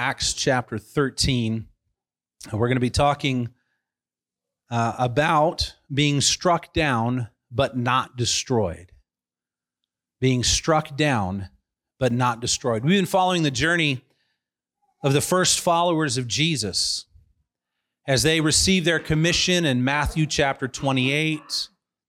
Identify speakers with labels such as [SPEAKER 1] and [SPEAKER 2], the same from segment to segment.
[SPEAKER 1] Acts chapter 13. We're going to be talking about being struck down but not destroyed. Being struck down but not destroyed. We've been following the journey of the first followers of Jesus as they received their commission in Matthew chapter 28,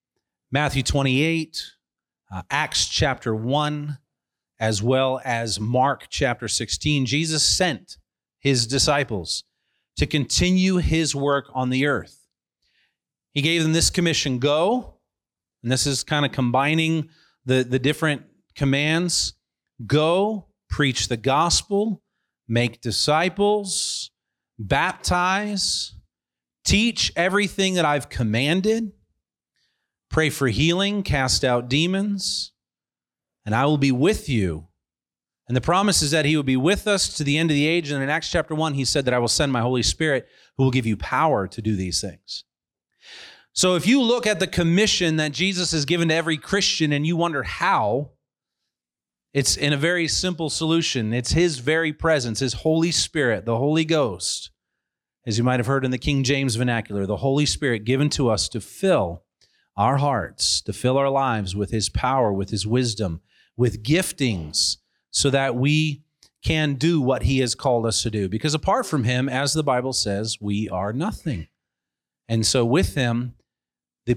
[SPEAKER 1] Acts chapter 1, as well as Mark chapter 16. Jesus sent his disciples to continue his work on the earth. He gave them this commission, go, and this is kind of combining the different commands. Go, preach the gospel, make disciples, baptize, teach everything that I've commanded, pray for healing, cast out demons, and I will be with you. And the promise is that he will be with us to the end of the age. And in Acts chapter 1, he said that I will send my Holy Spirit who will give you power to do these things. So if you look at the commission that Jesus has given to every Christian and you wonder how, it's in a very simple solution. It's his very presence, his Holy Spirit, the Holy Ghost, as you might have heard in the King James vernacular, the Holy Spirit given to us to fill our hearts, to fill our lives with his power, with his wisdom, with giftings, so that we can do what he has called us to do. Because apart from him, as the Bible says, we are nothing. And so with him, the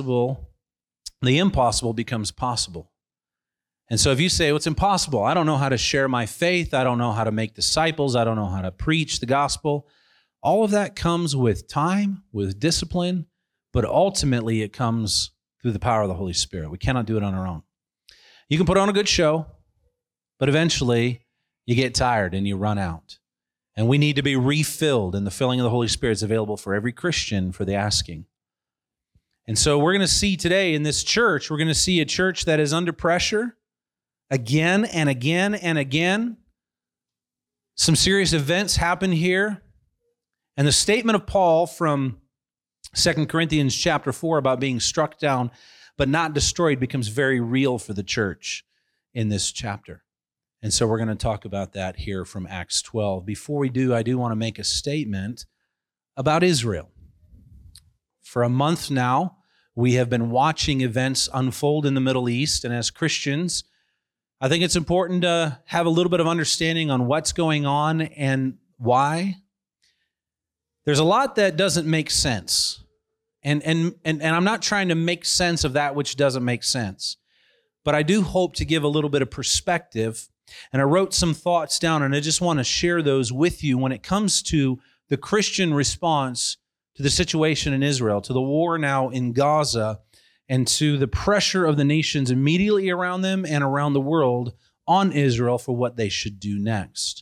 [SPEAKER 1] impossible becomes possible. And so if you say, well, it's impossible, I don't know how to share my faith, I don't know how to make disciples, I don't know how to preach the gospel, all of that comes with time, with discipline, but ultimately it comes through the power of the Holy Spirit. We cannot do it on our own. You can put on a good show, but eventually you get tired and you run out. And we need to be refilled, and the filling of the Holy Spirit is available for every Christian for the asking. And so we're going to see today in this church, we're going to see a church that is under pressure again and again and again. Some serious events happen here. And the statement of Paul from 2 Corinthians chapter 4 about being struck down but not destroyed becomes very real for the church in this chapter. And so we're going to talk about that here from Acts 12. Before we do, I do want to make a statement about Israel. For a month now, we have been watching events unfold in the Middle East, and as Christians, I think it's important to have a little bit of understanding on what's going on and why. There's a lot that doesn't make sense. And I'm not trying to make sense of that which doesn't make sense. But I do hope to give a little bit of perspective. And I wrote some thoughts down, and I just want to share those with you when it comes to the Christian response to the situation in Israel, to the war now in Gaza, and to the pressure of the nations immediately around them and around the world on Israel for what they should do next.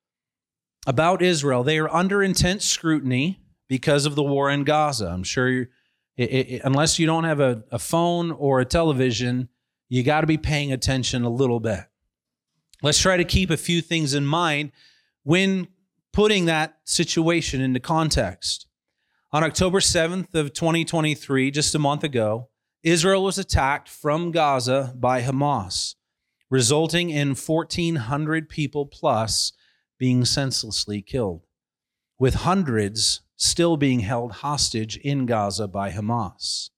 [SPEAKER 1] About Israel, they are under intense scrutiny because of the war in Gaza. I'm sure unless you don't have a phone or a television, you got to be paying attention a little bit. Let's try to keep a few things in mind when putting that situation into context. On October 7th of 2023, just a month ago, Israel was attacked from Gaza by Hamas, resulting in 1,400 people plus being senselessly killed, with hundreds still being held hostage in Gaza by Hamas.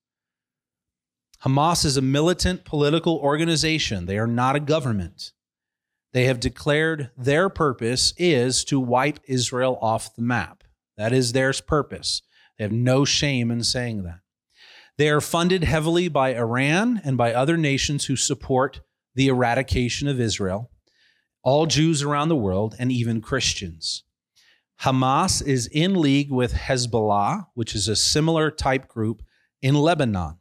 [SPEAKER 1] Hamas is a militant political organization. They are not a government. They have declared their purpose is to wipe Israel off the map. That is their purpose. They have no shame in saying that. They are funded heavily by Iran and by other nations who support the eradication of Israel, all Jews around the world, and even Christians. Hamas is in league with Hezbollah, which is a similar type group in Lebanon.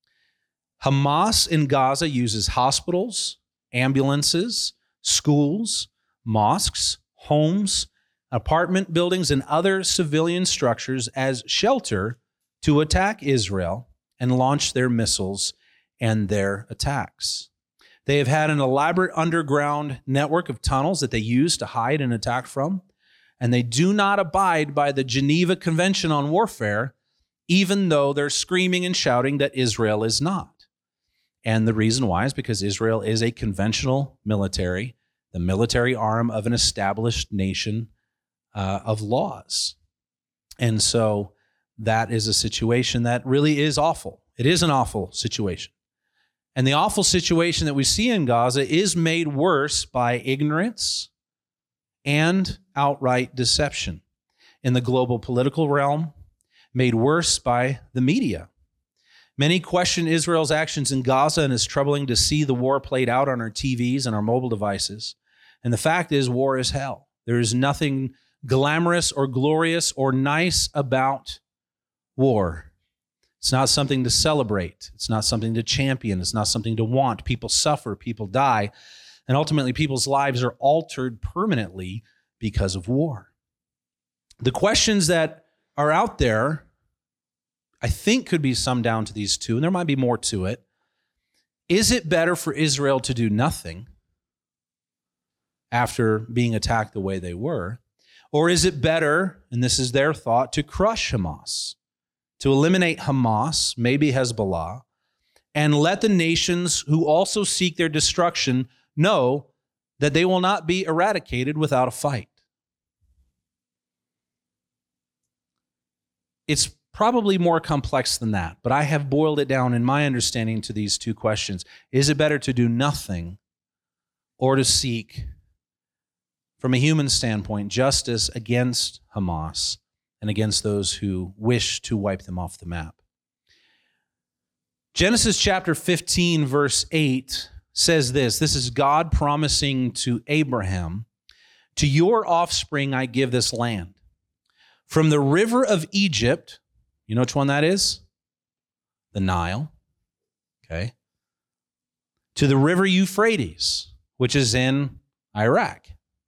[SPEAKER 1] Hamas in Gaza uses hospitals, ambulances, schools, mosques, homes, apartment buildings, and other civilian structures as shelter to attack Israel and launch their missiles and their attacks. They have had an elaborate underground network of tunnels that they use to hide and attack from, and they do not abide by the Geneva Convention on Warfare, even though they're screaming and shouting that Israel is not. And the reason why is because Israel is a conventional military, the military arm of an established nation of laws. And so that is a situation that really is awful. It is an awful situation. And the awful situation that we see in Gaza is made worse by ignorance and outright deception in the global political realm, made worse by the media. Many question Israel's actions in Gaza, and it's troubling to see the war played out on our TVs and our mobile devices. And the fact is, war is hell. There is nothing glamorous or glorious or nice about war. It's not something to celebrate. It's not something to champion. It's not something to want. People suffer, people die, and ultimately people's lives are altered permanently because of war. The questions that are out there, I think, could be summed down to these two, and there might be more to it. Is it better for Israel to do nothing after being attacked the way they were? Or is it better, and this is their thought, to crush Hamas, to eliminate Hamas, maybe Hezbollah, and let the nations who also seek their destruction know that they will not be eradicated without a fight? It's probably more complex than that, but I have boiled it down in my understanding to these two questions. Is it better to do nothing or to seek, from a human standpoint, justice against Hamas and against those who wish to wipe them off the map? Genesis chapter 15, verse 8 says this. This is God promising to Abraham, "To your offspring I give this land. From the river of Egypt," you know which one that is? The Nile. Okay. "To the river Euphrates," which is in Iraq.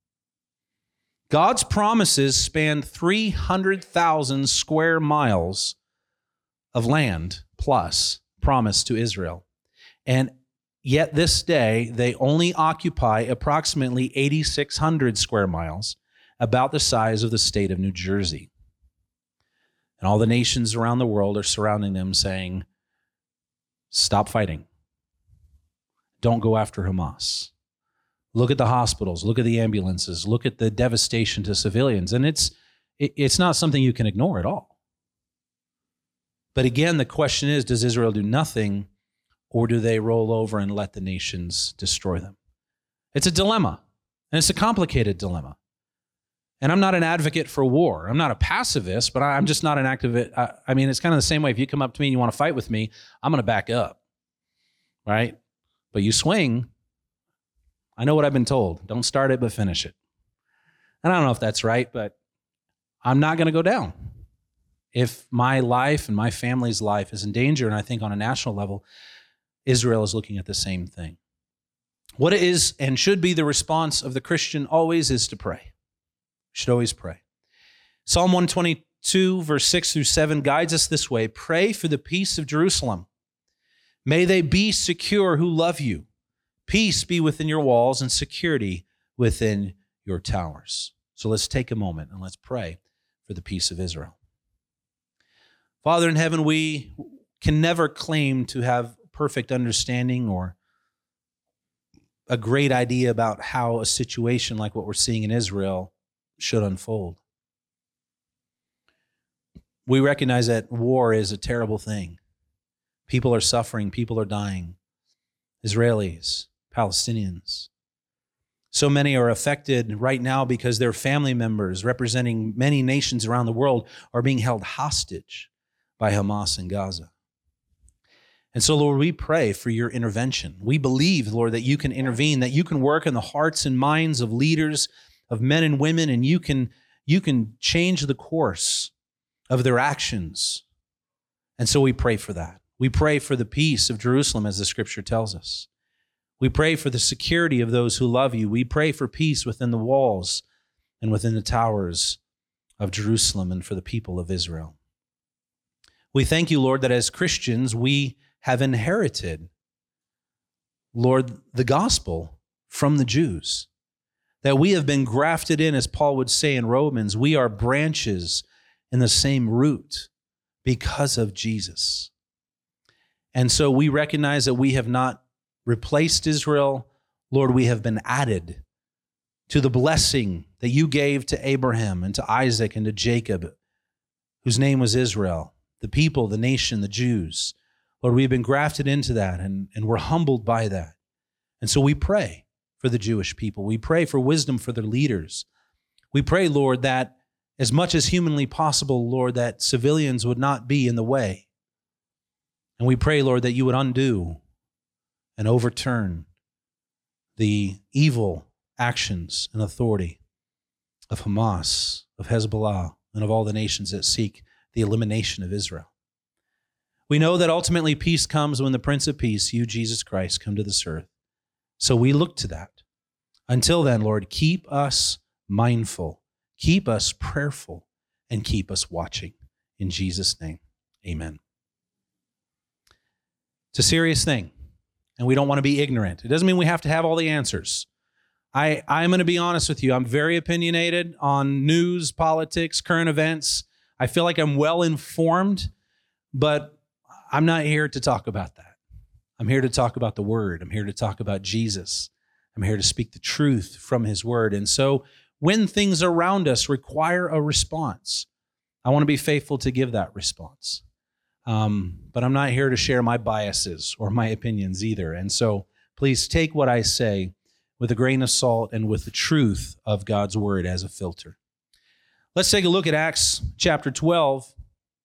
[SPEAKER 1] God's promises span 300,000 square miles of land plus promised to Israel. And yet this day, they only occupy approximately 8,600 square miles, about the size of the state of New Jersey. And all the nations around the world are surrounding them saying, stop fighting. Don't go after Hamas. Look at the hospitals. Look at the ambulances. Look at the devastation to civilians. And it's not something you can ignore at all. But again, the question is, does Israel do nothing, or do they roll over and let the nations destroy them? It's a dilemma, and it's a complicated dilemma. And I'm not an advocate for war. I'm not a pacifist, but I'm just not an activist. I mean, it's kind of the same way. If you come up to me and you want to fight with me, I'm going to back up, right? But you swing, I know what I've been told. Don't start it, but finish it. And I don't know if that's right, but I'm not going to go down. If my life and my family's life is in danger, and I think on a national level, Israel is looking at the same thing. What it is and should be the response of the Christian always is to pray. We should always pray. Psalm 122, verse 6 through 7 guides us this way. Pray for the peace of Jerusalem. May they be secure who love you. Peace be within your walls and security within your towers. So let's take a moment and let's pray for the peace of Israel. Father in heaven, we can never claim to have perfect understanding or a great idea about how a situation like what we're seeing in Israel should unfold. We recognize that war is a terrible thing. People are suffering, people are dying. Israelis, Palestinians. So many are affected right now because their family members representing many nations around the world are being held hostage by Hamas in Gaza. And so, Lord, we pray for your intervention. We believe, Lord, that you can intervene, that you can work in the hearts and minds of leaders, of men and women, and you can change the course of their actions. And so we pray for that. We pray for the peace of Jerusalem, as the scripture tells us. We pray for the security of those who love you. We pray for peace within the walls and within the towers of Jerusalem and for the people of Israel. We thank you, Lord, that as Christians, we have inherited, Lord, the gospel from the Jews, that we have been grafted in, as Paul would say in Romans. We are branches in the same root because of Jesus. And so we recognize that we have not replaced Israel. Lord, we have been added to the blessing that you gave to Abraham and to Isaac and to Jacob, whose name was Israel, the people, the nation, the Jews. Lord, we've been grafted into that, and we're humbled by that. And so we pray for the Jewish people. We pray for wisdom for their leaders. We pray, Lord, that as much as humanly possible, Lord, that civilians would not be in the way. And we pray, Lord, that you would undo and overturn the evil actions and authority of Hamas, of Hezbollah, and of all the nations that seek the elimination of Israel. We know that ultimately peace comes when the Prince of Peace, you, Jesus Christ, come to this earth. So we look to that. Until then, Lord, keep us mindful, keep us prayerful, and keep us watching. In Jesus' name, amen. It's a serious thing, and we don't want to be ignorant. It doesn't mean we have to have all the answers. I'm going to be honest with you. I'm very opinionated on news, politics, current events. I feel like I'm well informed, but I'm not here to talk about that. I'm here to talk about the Word. I'm here to talk about Jesus. I'm here to speak the truth from His Word. And so when things around us require a response, I want to be faithful to give that response. But I'm not here to share my biases or my opinions either. And so please take what I say with a grain of salt and with the truth of God's Word as a filter. Let's take a look at Acts chapter 12.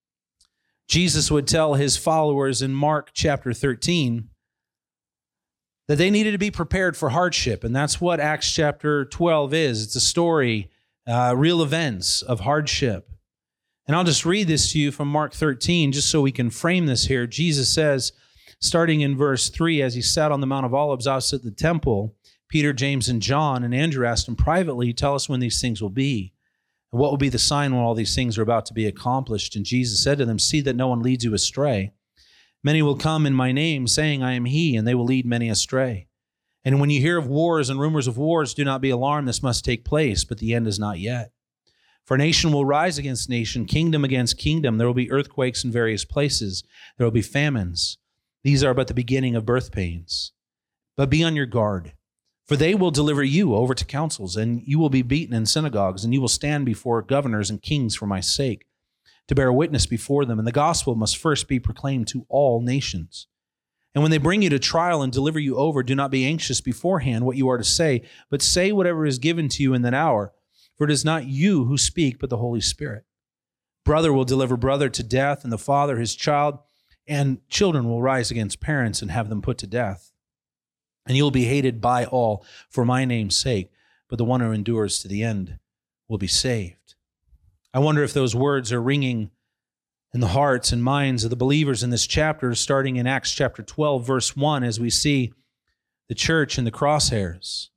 [SPEAKER 1] Jesus would tell his followers in Mark chapter 13 that they needed to be prepared for hardship. And that's what Acts chapter 12 is. It's a story, real events of hardship. And I'll just read this to you from Mark 13, just so we can frame this here. Jesus says, starting in verse 3, as he sat on the Mount of Olives opposite the temple, Peter, James, and John and Andrew asked him privately, tell us when these things will be, and what will be the sign when all these things are about to be accomplished. And Jesus said to them, see that no one leads you astray. Many will come in my name, saying, I am he, and they will lead many astray. And when you hear of wars and rumors of wars, do not be alarmed. This must take place, but the end is not yet. For nation will rise against nation, kingdom against kingdom. There will be earthquakes in various places. There will be famines. These are but the beginning of birth pains. But be on your guard. For they will deliver you over to councils, and you will be beaten in synagogues, and you will stand before governors and kings for my sake, to bear witness before them. And the gospel must first be proclaimed to all nations. And when they bring you to trial and deliver you over, do not be anxious beforehand what you are to say, but say whatever is given to you in that hour. For it is not you who speak, but the Holy Spirit. Brother will deliver brother to death, and the father his child, and children will rise against parents and have them put to death. And you will be hated by all for my name's sake, but the one who endures to the end will be saved. I wonder if those words are ringing in the hearts and minds of the believers in this chapter, starting in Acts chapter 12, verse 1, as we see the church in the crosshairs.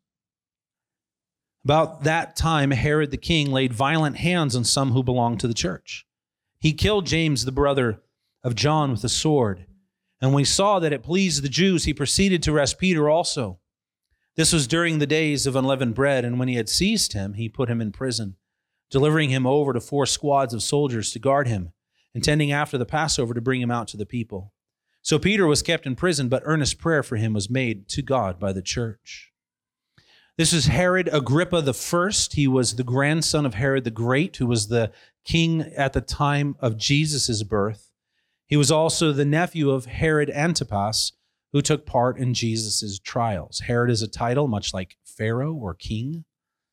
[SPEAKER 1] About that time, Herod the king laid violent hands on some who belonged to the church. He killed James, the brother of John, with a sword. And when he saw that it pleased the Jews, he proceeded to arrest Peter also. This was during the days of unleavened bread, and when he had seized him, he put him in prison, delivering him over to 4 squads of soldiers to guard him, intending after the Passover to bring him out to the people. So Peter was kept in prison, but earnest prayer for him was made to God by the church. This is Herod Agrippa I. He was the grandson of Herod the Great, who was the king at the time of Jesus' birth. He was also the nephew of Herod Antipas, who took part in Jesus' trials. Herod is a title, much like Pharaoh or king.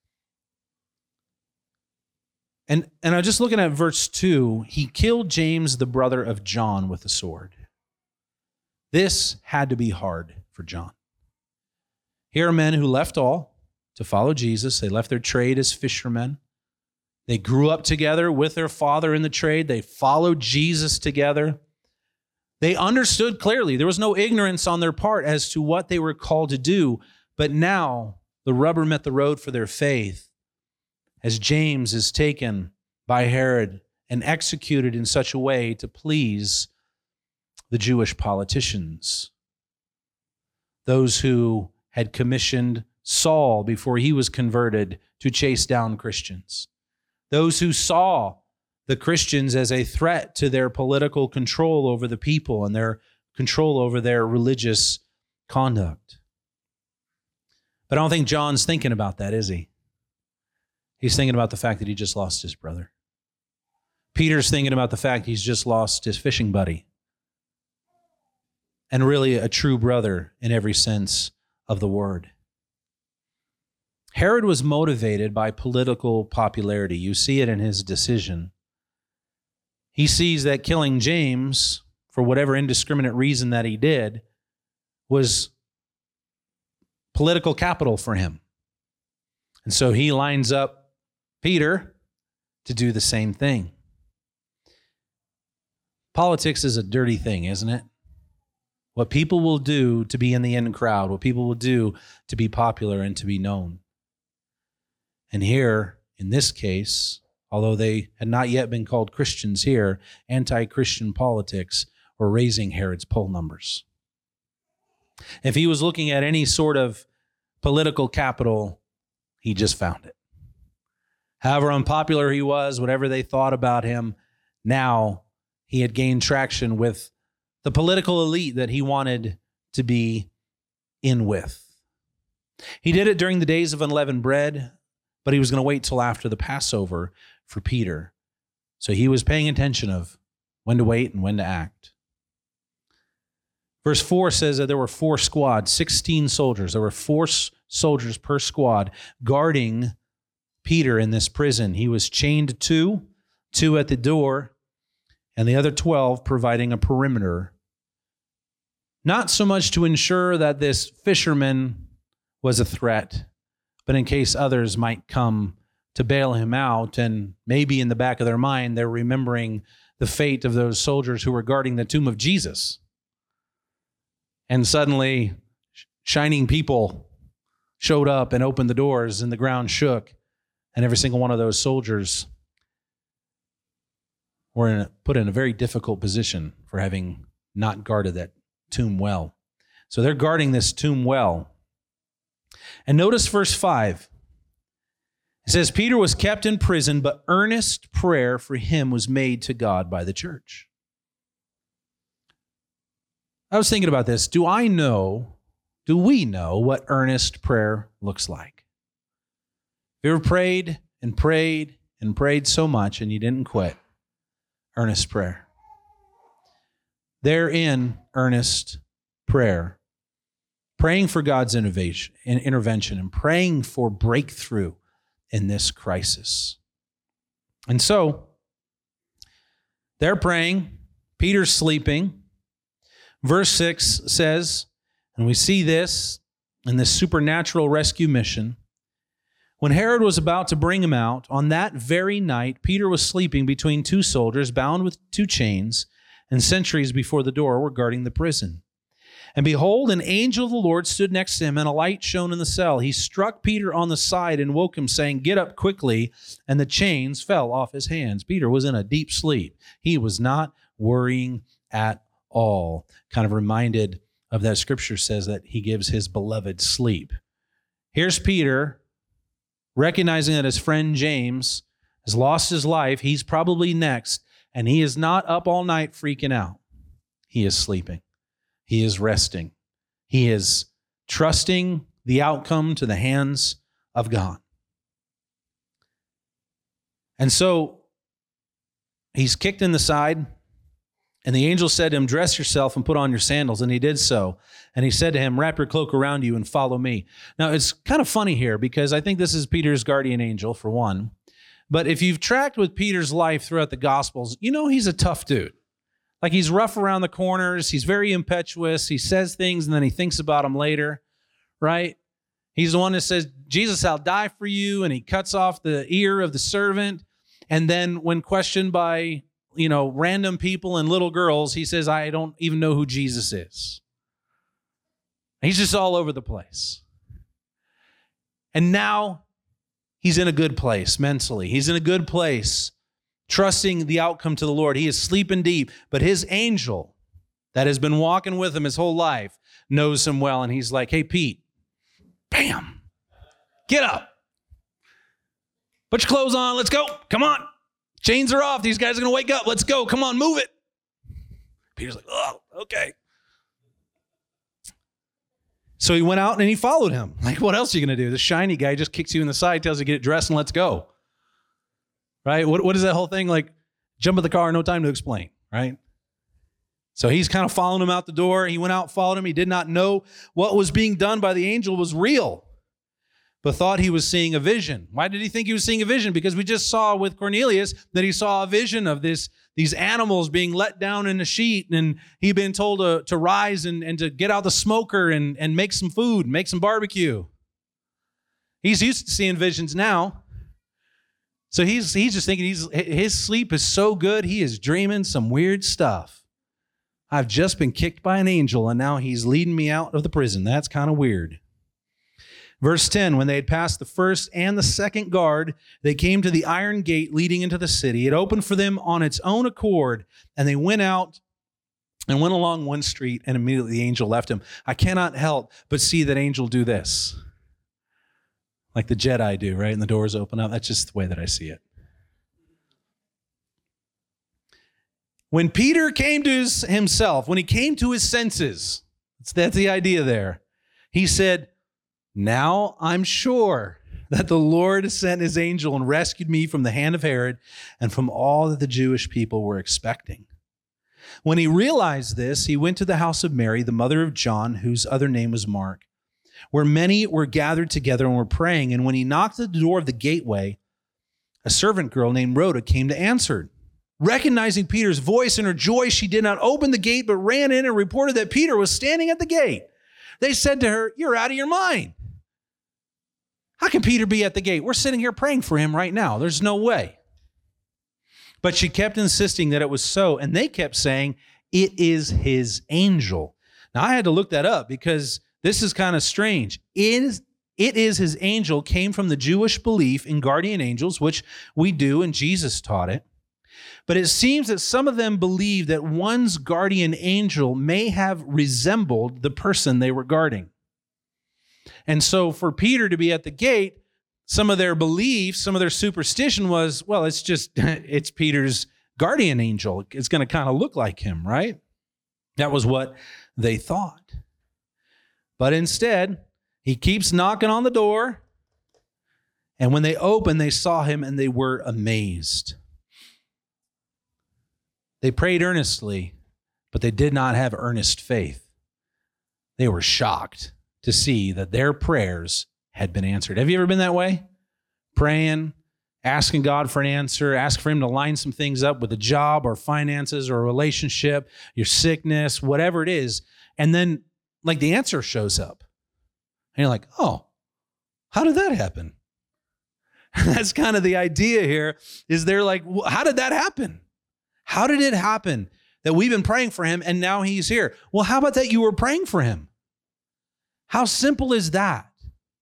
[SPEAKER 1] And I'm just looking at verse 2. He killed James, the brother of John, with a sword. This had to be hard for John. Here are men who left all to follow Jesus. They left their trade as fishermen. They grew up together with their father in the trade. They followed Jesus together. They understood clearly. There was no ignorance on their part as to what they were called to do. But now the rubber met the road for their faith as James is taken by Herod and executed in such a way to please the Jewish politicians, those who had commissioned Saul before he was converted to chase down Christians, those who saw the Christians as a threat to their political control over the people and their control over their religious conduct. But I don't think John's thinking about that, is he? He's thinking about the fact that he just lost his brother. Peter's thinking about the fact he's just lost his fishing buddy. And really a true brother in every sense of the word. Herod was motivated by political popularity. You see it in his decision. He sees that killing James, for whatever indiscriminate reason that he did, was political capital for him. And so he lines up Peter to do the same thing. Politics is a dirty thing, isn't it? What people will do to be in the in crowd, what people will do to be popular and to be known. And here, in this case, although they had not yet been called Christians here, anti-Christian politics were raising Herod's poll numbers. If he was looking at any sort of political capital, he just found it. However unpopular he was, whatever they thought about him, now he had gained traction with the political elite that he wanted to be in with. He did it during the days of unleavened bread, but he was going to wait till after the Passover for Peter. So he was paying attention of when to wait and when to act. Verse 4 says that there were 4 squads, 16 soldiers. There were 4 soldiers per squad guarding Peter in this prison. He was chained to 2 at the door, and the other 12 providing a perimeter. Not so much to ensure that this fisherman was a threat, but in case others might come to bail him out, and maybe in the back of their mind, they're remembering the fate of those soldiers who were guarding the tomb of Jesus. And suddenly, shining people showed up and opened the doors, and the ground shook, and every single one of those soldiers were put in a very difficult position for having not guarded that tomb well. So they're guarding this tomb well. And notice verse 5. It says, Peter was kept in prison, but earnest prayer for him was made to God by the church. I was thinking about this. Do we know what earnest prayer looks like? Have you ever prayed and prayed and prayed so much and you didn't quit? Earnest prayer. They're in earnest prayer. Praying for God's intervention and praying for breakthrough in this crisis. And so, they're praying. Peter's sleeping. Verse 6 says, and we see this in this supernatural rescue mission, when Herod was about to bring him out, on that very night, Peter was sleeping between 2 soldiers, bound with 2 chains, and sentries before the door were guarding the prison. And behold, an angel of the Lord stood next to him, and a light shone in the cell. He struck Peter on the side and woke him, saying, "Get up quickly," and the chains fell off his hands. Peter was in a deep sleep. He was not worrying at all. Kind of reminded of that scripture says that he gives his beloved sleep. Here's Peter, recognizing that his friend James has lost his life. He's probably next, and he is not up all night freaking out. He is sleeping. He is resting. He is trusting the outcome to the hands of God. And so he's kicked in the side, and the angel said to him, "Dress yourself and put on your sandals." And he did so. And he said to him, "Wrap your cloak around you and follow me." Now, it's kind of funny here because I think this is Peter's guardian angel, for one. But if you've tracked with Peter's life throughout the Gospels, you know he's a tough dude. Like, he's rough around the corners. He's very impetuous. He says things and then he thinks about them later, right? He's the one that says, "Jesus, I'll die for you." And he cuts off the ear of the servant. And then when questioned by, random people and little girls, he says, "I don't even know who Jesus is." He's just all over the place. And now he's in a good place mentally. He's in a good place, trusting the outcome to the Lord. He is sleeping deep, but his angel that has been walking with him his whole life knows him well. And he's like, "Hey, Pete, bam, get up. Put your clothes on. Let's go. Come on. Chains are off. These guys are going to wake up. Let's go. Come on, move it." Peter's like, "Oh, okay." So he went out and he followed him. Like, what else are you going to do? The shiny guy just kicks you in the side, tells you to get dressed and let's go. Right? What is that whole thing? Like, jump in the car, no time to explain, right? So he's kind of following him out the door. He went out, followed him. He did not know what was being done by the angel was real, but thought he was seeing a vision. Why did he think he was seeing a vision? Because we just saw with Cornelius that he saw a vision of these animals being let down in a sheet, and he'd been told to rise and to get out the smoker and make some food, make some barbecue. He's used to seeing visions now. So he's just thinking his sleep is so good, he is dreaming some weird stuff. I've just been kicked by an angel, and now he's leading me out of the prison. That's kind of weird. Verse 10, when they had passed the first and the second guard, they came to the iron gate leading into the city. It opened for them on its own accord, and they went out and went along one street, and immediately the angel left him. I cannot help but see that angel do this, like the Jedi do, right? And the doors open up. That's just the way that I see it. When Peter came to himself, when he came to his senses, that's the idea there. He said, now I'm sure that the Lord sent his angel and rescued me from the hand of Herod and from all that the Jewish people were expecting. When he realized this, he went to the house of Mary, the mother of John, whose other name was Mark, where many were gathered together and were praying. And when he knocked at the door of the gateway, a servant girl named Rhoda came to answer. Recognizing Peter's voice in her joy, she did not open the gate, but ran in and reported that Peter was standing at the gate. They said to her, you're out of your mind. How can Peter be at the gate? We're sitting here praying for him right now. There's no way. But she kept insisting that it was so, and they kept saying, it is his angel. Now, I had to look that up because this is kind of strange. It is his angel came from the Jewish belief in guardian angels, which we do, and Jesus taught it. But it seems that some of them believe that one's guardian angel may have resembled the person they were guarding. And so for Peter to be at the gate, some of their beliefs, some of their superstition was, well, it's Peter's guardian angel. It's going to kind of look like him, right? That was what they thought. But instead, he keeps knocking on the door. And when they opened, they saw him and they were amazed. They prayed earnestly, but they did not have earnest faith. They were shocked to see that their prayers had been answered. Have you ever been that way? Praying, asking God for an answer, asking for him to line some things up with a job or finances or a relationship, your sickness, whatever it is. And then like the answer shows up. And you're like, oh, how did that happen? That's kind of the idea here, is they're like, how did that happen? How did it happen that we've been praying for him and now he's here? Well, how about that you were praying for him? How simple is that?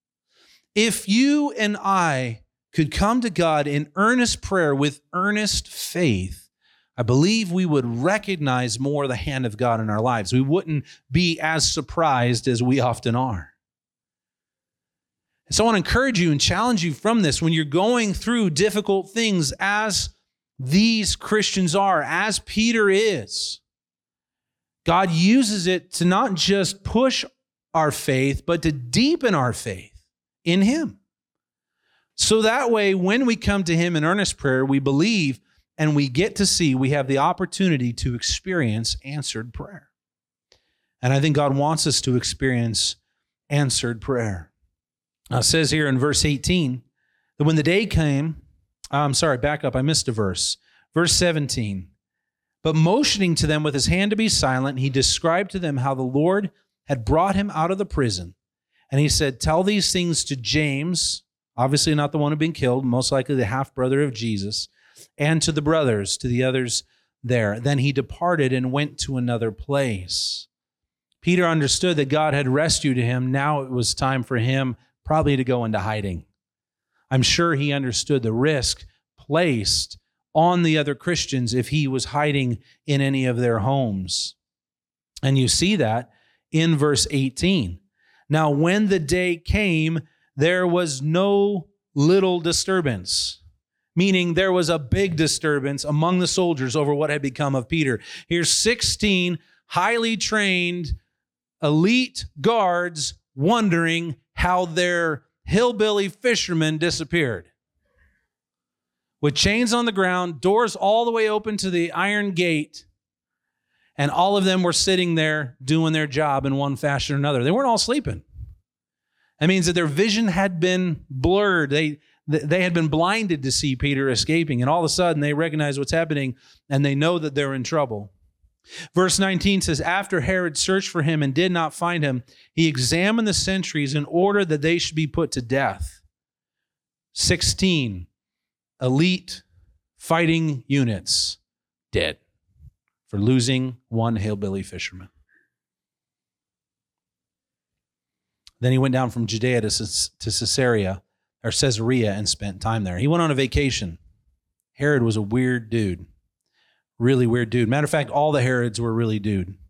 [SPEAKER 1] If you and I could come to God in earnest prayer with earnest faith, I believe we would recognize more the hand of God in our lives. We wouldn't be as surprised as we often are. And so I want to encourage you and challenge you from this when you're going through difficult things as these Christians are, as Peter is. God uses it to not just push our faith, but to deepen our faith in him. So that way, when we come to him in earnest prayer, we believe and we get to see, we have the opportunity to experience answered prayer. And I think God wants us to experience answered prayer. Now, it says here in verse 18 that when the day came, back up. I missed a verse. Verse 17. But motioning to them with his hand to be silent, he described to them how the Lord had brought him out of the prison. And he said, tell these things to James, obviously not the one who had been killed, most likely the half-brother of Jesus, and to the brothers, to the others there. Then he departed and went to another place. Peter understood that God had rescued him. Now it was time for him probably to go into hiding. I'm sure he understood the risk placed on the other Christians if he was hiding in any of their homes. And you see that in verse 18. Now, when the day came, there was no little disturbance, meaning there was a big disturbance among the soldiers over what had become of Peter. Here's 16 highly trained, elite guards wondering how their hillbilly fishermen disappeared. With chains on the ground, doors all the way open to the iron gate, and all of them were sitting there doing their job in one fashion or another. They weren't all sleeping. That means that their vision had been blurred. They had been blinded to see Peter escaping, and all of a sudden they recognize what's happening, and they know that they're in trouble. Verse 19 says, after Herod searched for him and did not find him, he examined the sentries in order that they should be put to death. 16 elite fighting units dead for losing one hillbilly fisherman. Then he went down from Judea to Caesarea and spent time there. He went on a vacation. Herod was a weird dude. Really weird dude. Matter of fact, all the Herods were really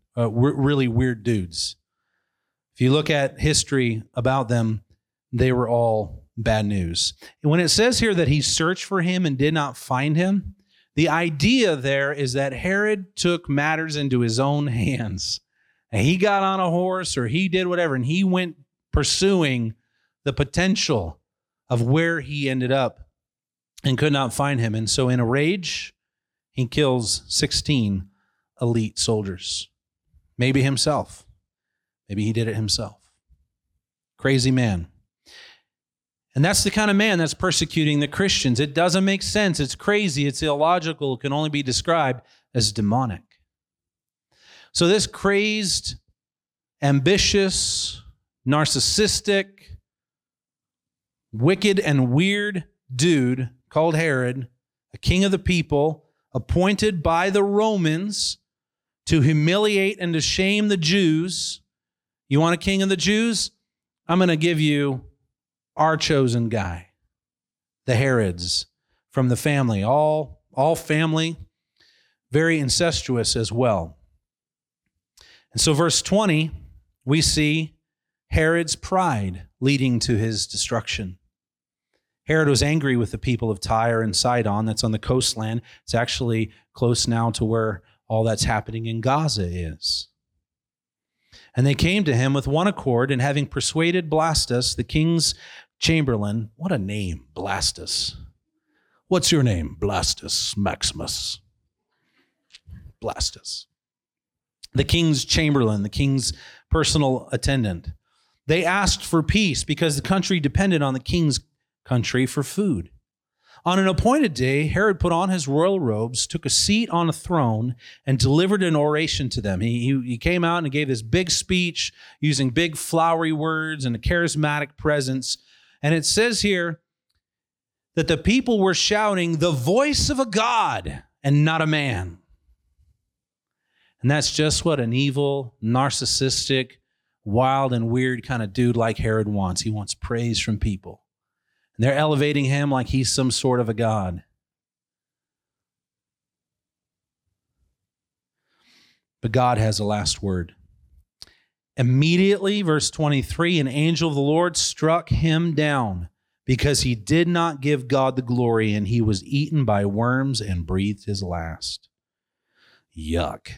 [SPEAKER 1] weird dudes. If you look at history about them, they were all bad news. And when it says here that he searched for him and did not find him, the idea there is that Herod took matters into his own hands. And he got on a horse or he did whatever, and he went pursuing the potential of where he ended up and could not find him. And so in a rage, he kills 16 elite soldiers. Maybe himself. Maybe he did it himself. Crazy man. And that's the kind of man that's persecuting the Christians. It doesn't make sense. It's crazy. It's illogical. It can only be described as demonic. So this crazed, ambitious, narcissistic, wicked, and weird dude called Herod, a king of the people, appointed by the Romans to humiliate and to shame the Jews. You want a king of the Jews? I'm going to give you our chosen guy, the Herods from the family, all family, very incestuous as well. And so verse 20, we see Herod's pride leading to his destruction. Herod was angry with the people of Tyre and Sidon. That's on the coastland. It's actually close now to where all that's happening in Gaza is. And they came to him with one accord, and having persuaded Blastus, the king's chamberlain — what a name, Blastus. What's your name? Blastus Maximus. Blastus. The king's chamberlain, the king's personal attendant. They asked for peace because the country depended on the king's country for food. On an appointed day, Herod put on his royal robes, took a seat on a throne, and delivered an oration to them. He came out and gave this big speech using big flowery words and a charismatic presence. And it says here that the people were shouting, "The voice of a God and not a man." And that's just what an evil, narcissistic, wild, and weird kind of dude like Herod wants. He wants praise from people. And they're elevating him like he's some sort of a god. But God has the last word. Immediately, verse 23, an angel of the Lord struck him down because he did not give God the glory, and he was eaten by worms and breathed his last. Yuck.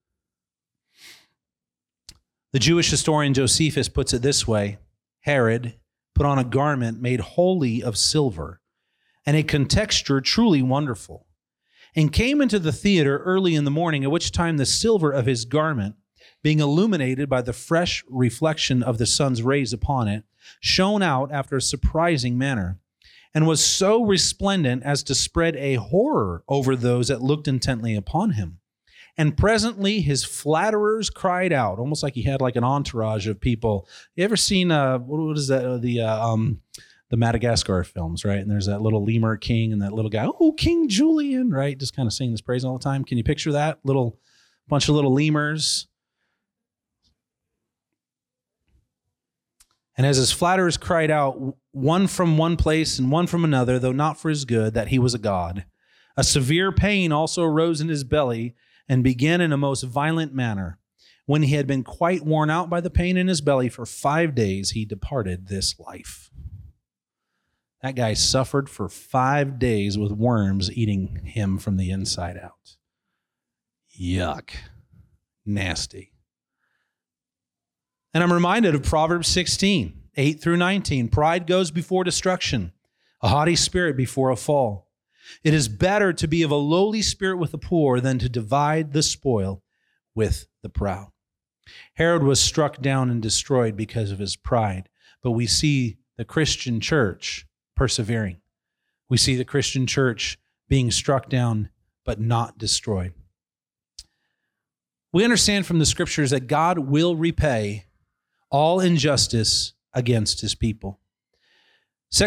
[SPEAKER 1] The Jewish historian Josephus puts it this way: Herod put on a garment made wholly of silver and a contexture truly wonderful, and came into the theater early in the morning, at which time the silver of his garment, being illuminated by the fresh reflection of the sun's rays upon it, shone out after a surprising manner, and was so resplendent as to spread a horror over those that looked intently upon him. And presently his flatterers cried out, almost like he had like an entourage of people. You ever seen what is that? The Madagascar films, right? And there's that little lemur king and that little guy, oh, King Julian, right? Just kind of singing this praise all the time. Can you picture that? Bunch of little lemurs. And as his flatterers cried out, one from one place and one from another, though not for his good, that he was a god, a severe pain also arose in his belly, and began in a most violent manner. When he had been quite worn out by the pain in his belly for 5 days, he departed this life. That guy suffered for 5 days with worms eating him from the inside out. Yuck. Nasty. And I'm reminded of Proverbs 16, 8 through 19. Pride goes before destruction, a haughty spirit before a fall. It is better to be of a lowly spirit with the poor than to divide the spoil with the proud. Herod was struck down and destroyed because of his pride, but we see the Christian church persevering. We see the Christian church being struck down but not destroyed. We understand from the scriptures that God will repay all injustice against his people. 2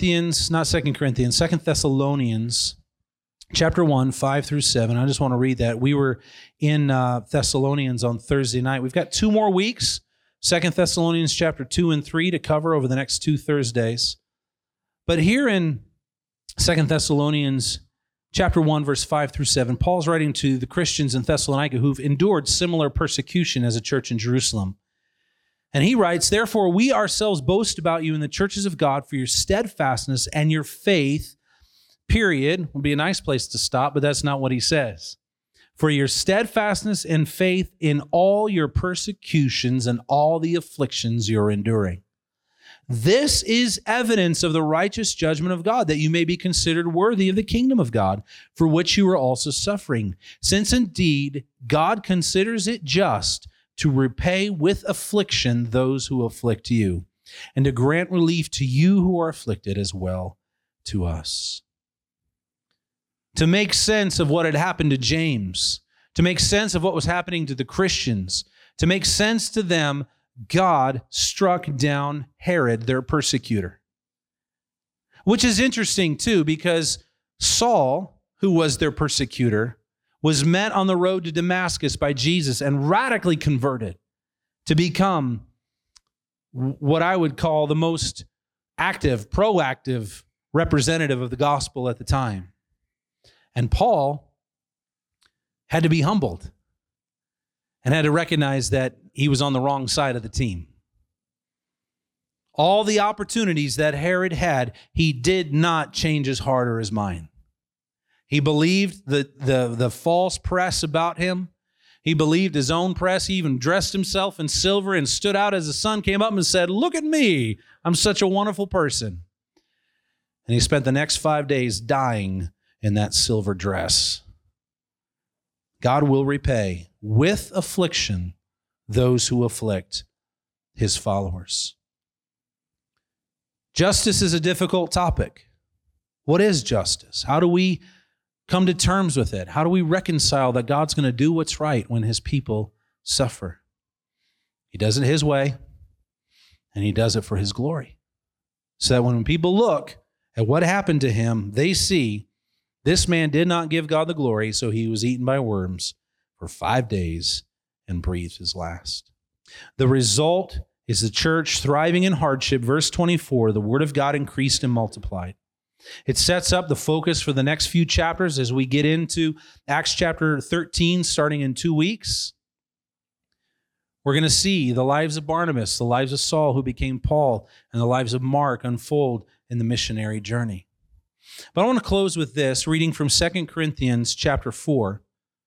[SPEAKER 1] Thessalonians chapter 1, 5 through 7. I just want to read that. We were in Thessalonians on Thursday night. We've got 2 more weeks, 2 Thessalonians chapter 2 and 3 to cover over the next 2 Thursdays. But here in 2 Thessalonians chapter 1, verse 5 through 7, Paul's writing to the Christians in Thessalonica who've endured similar persecution as a church in Jerusalem. And he writes, "Therefore we ourselves boast about you in the churches of God for your steadfastness and your faith," period. Would be a nice place to stop, but that's not what he says. "For your steadfastness and faith in all your persecutions and all the afflictions you're enduring. This is evidence of the righteous judgment of God, that you may be considered worthy of the kingdom of God, for which you are also suffering. Since indeed God considers it just to repay with affliction those who afflict you, and to grant relief to you who are afflicted as well to us." To make sense of what had happened to James, to make sense of what was happening to the Christians, to make sense to them, God struck down Herod, their persecutor. Which is interesting too, because Saul, who was their persecutor, was met on the road to Damascus by Jesus and radically converted to become what I would call the most active, proactive representative of the gospel at the time. And Paul had to be humbled and had to recognize that he was on the wrong side of the team. All the opportunities that Herod had, he did not change his heart or his mind. He believed the false press about him. He believed his own press. He even dressed himself in silver and stood out as the sun came up and said, "Look at me. I'm such a wonderful person." And he spent the next 5 days dying in that silver dress. God will repay with affliction those who afflict his followers. Justice is a difficult topic. What is justice? How do we come to terms with it? How do we reconcile that God's going to do what's right when his people suffer? He does it his way, and he does it for his glory. So that when people look at what happened to him, they see this man did not give God the glory, so he was eaten by worms for 5 days and breathed his last. The result is the church thriving in hardship. Verse 24, the word of God increased and multiplied. It sets up the focus for the next few chapters as we get into Acts chapter 13, starting in 2 weeks. We're going to see the lives of Barnabas, the lives of Saul, who became Paul, and the lives of Mark unfold in the missionary journey. But I want to close with this, reading from 2 Corinthians chapter 4,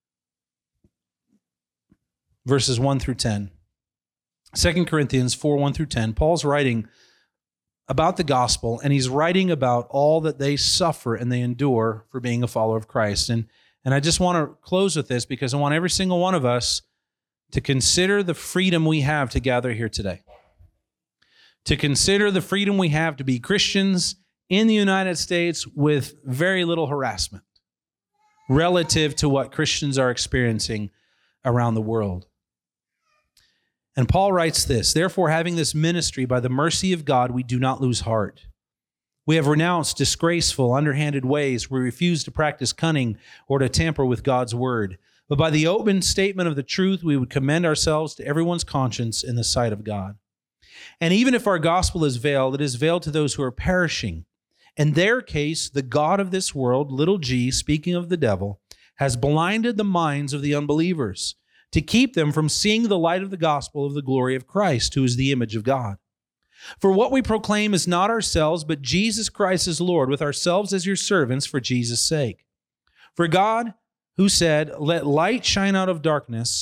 [SPEAKER 1] verses 1 through 10. 2 Corinthians 4, 1 through 10. Paul's writing about the gospel, and he's writing about all that they suffer and they endure for being a follower of Christ. And I just want to close with this because I want every single one of us to consider the freedom we have to gather here today. To consider the freedom we have to be Christians in the United States with very little harassment relative to what Christians are experiencing around the world. And Paul writes this, "Therefore, having this ministry by the mercy of God, we do not lose heart. We have renounced disgraceful, underhanded ways. We refuse to practice cunning or to tamper with God's word. But by the open statement of the truth, we would commend ourselves to everyone's conscience in the sight of God. And even if our gospel is veiled, it is veiled to those who are perishing. In their case, the God of this world, little g, speaking of the devil, has blinded the minds of the unbelievers to keep them from seeing the light of the gospel of the glory of Christ, who is the image of God. For what we proclaim is not ourselves, but Jesus Christ as Lord, with ourselves as your servants for Jesus' sake. For God, who said, 'Let light shine out of darkness,'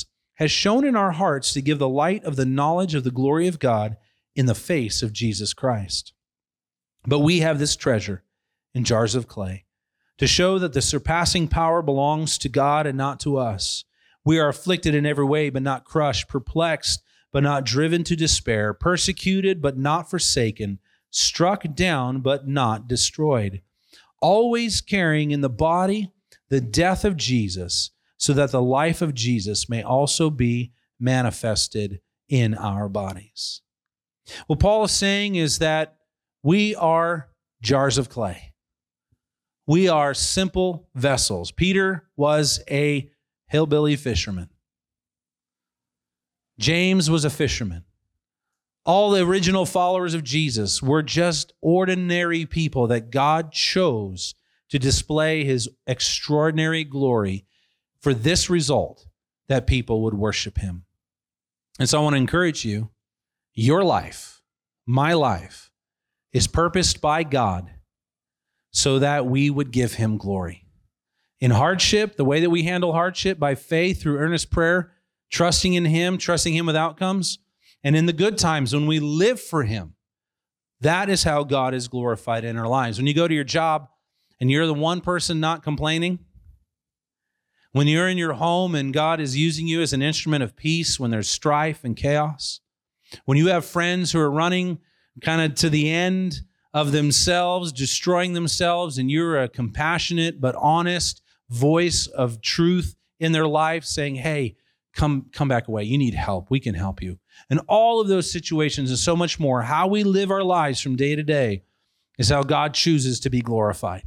[SPEAKER 1] has shone in our hearts to give the light of the knowledge of the glory of God in the face of Jesus Christ. But we have this treasure in jars of clay, to show that the surpassing power belongs to God and not to us. We are afflicted in every way, but not crushed, perplexed, but not driven to despair, persecuted, but not forsaken, struck down, but not destroyed, always carrying in the body the death of Jesus, so that the life of Jesus may also be manifested in our bodies. What Paul is saying is that we are jars of clay. We are simple vessels. Peter was a hillbilly fisherman. James was a fisherman. All the original followers of Jesus were just ordinary people that God chose to display his extraordinary glory for this result, that people would worship him. And so I want to encourage you, your life, my life, is purposed by God so that we would give him glory. In hardship, the way that we handle hardship, by faith, through earnest prayer, trusting in him with outcomes, and in the good times when we live for him, that is how God is glorified in our lives. When you go to your job and you're the one person not complaining, when you're in your home and God is using you as an instrument of peace when there's strife and chaos, when you have friends who are running kind of to the end of themselves, destroying themselves, and you're a compassionate but honest voice of truth in their life saying, hey, come back away. You need help. We can help you. And all of those situations and so much more, how we live our lives from day to day is how God chooses to be glorified.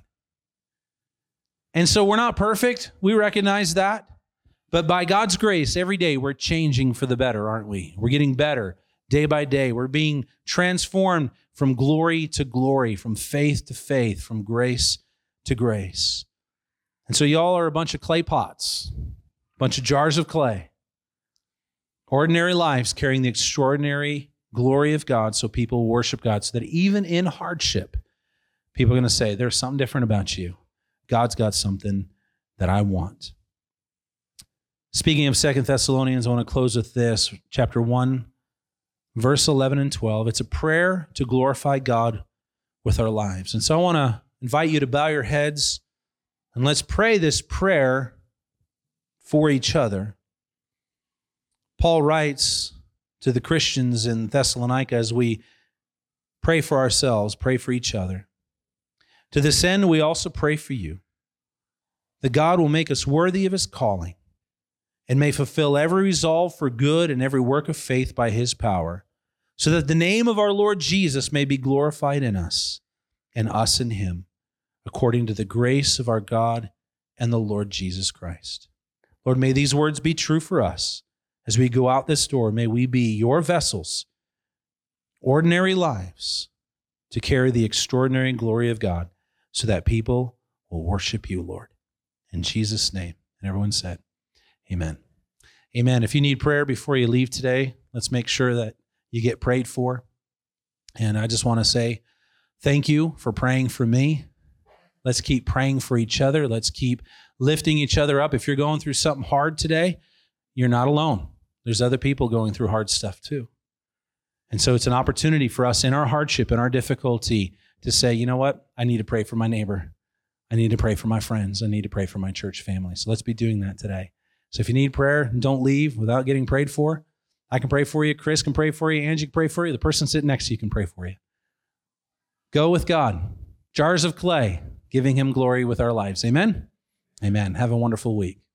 [SPEAKER 1] And so we're not perfect. We recognize that. But by God's grace, every day we're changing for the better, aren't we? We're getting better day by day. We're being transformed from glory to glory, from faith to faith, from grace to grace. And so y'all are a bunch of clay pots, a bunch of jars of clay, ordinary lives carrying the extraordinary glory of God so people will worship God, so that even in hardship, people are going to say, there's something different about you. God's got something that I want. Speaking of 2 Thessalonians, I want to close with this, chapter 1, verse 11 and 12. It's a prayer to glorify God with our lives. And so I want to invite you to bow your heads and let's pray this prayer for each other. Paul writes to the Christians in Thessalonica as we pray for ourselves, pray for each other. To this end, we also pray for you, that God will make us worthy of his calling and may fulfill every resolve for good and every work of faith by his power, so that the name of our Lord Jesus may be glorified in us and us in him, according to the grace of our God and the Lord Jesus Christ. Lord, may these words be true for us. As we go out this door, may we be your vessels, ordinary lives, to carry the extraordinary glory of God so that people will worship you, Lord. In Jesus' name. And everyone said, amen. Amen. If you need prayer before you leave today, let's make sure that you get prayed for. And I just want to say thank you for praying for me. Let's keep praying for each other. Let's keep lifting each other up. If you're going through something hard today, you're not alone. There's other people going through hard stuff too. And so it's an opportunity for us in our hardship, in our difficulty, to say, you know what? I need to pray for my neighbor. I need to pray for my friends. I need to pray for my church family. So let's be doing that today. So if you need prayer, don't leave without getting prayed for. I can pray for you. Chris can pray for you. Angie can pray for you. The person sitting next to you can pray for you. Go with God. Jars of clay, giving him glory with our lives. Amen? Amen. Have a wonderful week.